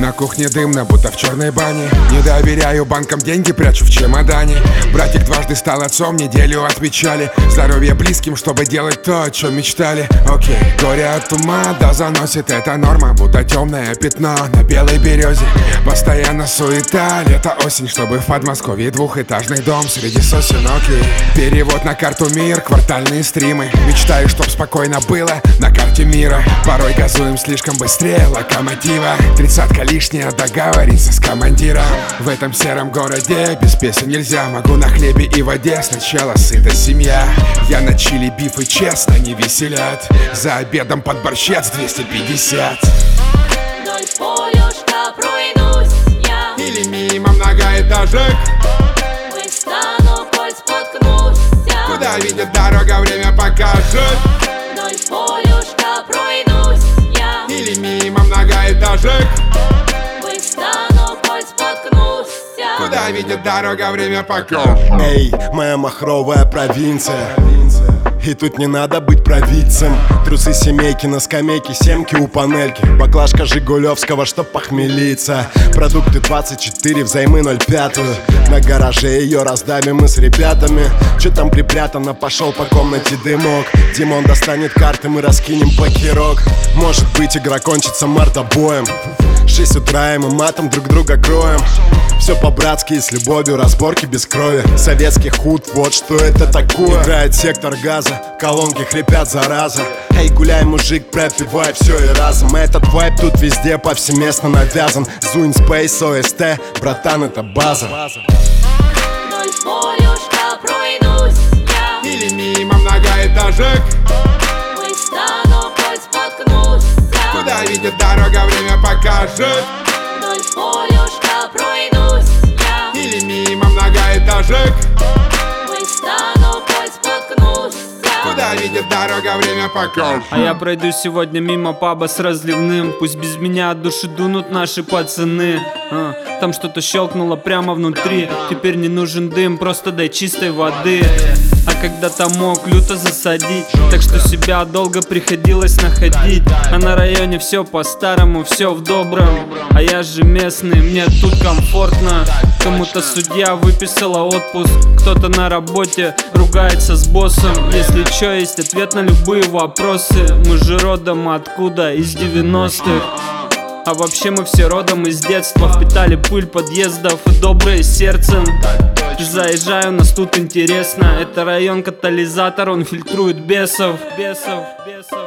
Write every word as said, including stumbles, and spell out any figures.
На кухне дымно, будто в черной бане. Не доверяю банкам, деньги прячу в чемодане. Братик дважды стал отцом, неделю отмечали. Здоровье близким, чтобы делать то, о чем мечтали. Окей, горе от ума, да заносит, это норма. Будто темное пятно на белой березе. Постоянно суета, лето, осень, чтобы в Подмосковье двухэтажный дом среди сосен. Окей, перевод на карту мир, квартальные стримы. Мечтаю, чтоб спокойно было на карте мира. Порой газуем слишком быстрее локомотива. Тридцатка лишняя, договориться с командиром. В этом сером городе без песен нельзя. Могу на хлебе и воде, сначала сыта семья. Я на чили, биф и честно не веселят. За обедом под борщец двести пятьдесят. Вдоль полюшка пройдусь я. Или мимо многоэтажек. Выстану, коль споткнусь я. Куда видит дорога, время покажет. Вдоль полюшка пройдусь я. Или мимо многоэтажек. Выстану, коль споткнусь я. Куда видит дорога, время покажет. Эй, моя махровая провинция. И тут не надо быть провидцем. Трусы семейки на скамейке, семки у панельки. Баклажка Жигулевского, чтоб похмелиться. Продукты двадцать четыре, взаймы ноль пять. На гараже ее раздавим мы с ребятами. Че там припрятано, пошел по комнате дымок. Димон достанет карты, мы раскинем покерок. Может быть, игра кончится мордобоем. Шесть утра и мы матом друг друга кроем. Все по-братски и с любовью, разборки без крови. Советский худ, вот что это такое. Играет сектор газа, колонки хрипят зараза. Эй, гуляй, мужик, пропивай все и разом. Этот вайб тут везде повсеместно навязан. Зуин, Спейс, ОСТ, братан, это база. Вдоль полюшка пройдусь я. Или мимо многоэтажек. Выстану, коль споткнусь я. Куда видит дорога, время покажет. Вдоль полюшка пройдусь я. Или мимо многоэтажек. Выстану, коль споткнусь я. Куда видит дорога, время покажет. А я пройду сегодня мимо паба с разливным. Пусть без меня от души дунут наши пацаны. а, Там что-то щелкнуло прямо внутри. Теперь не нужен дым, просто дай чистой воды. А когда-то мог люто засадить, так что себя долго приходилось находить. А на районе все по-старому, все в добром. А я же местный, мне тут комфортно. Кому-то судья выписала отпуск, кто-то на работе ругается с боссом. Если чё, есть ответ на любые вопросы. Мы же родом откуда? Из девяностых. А вообще мы все родом из детства. Впитали пыль подъездов и доброе сердцем. Заезжаю, нас тут интересно. Это район катализатор, он фильтрует бесов. Бесов, бесов.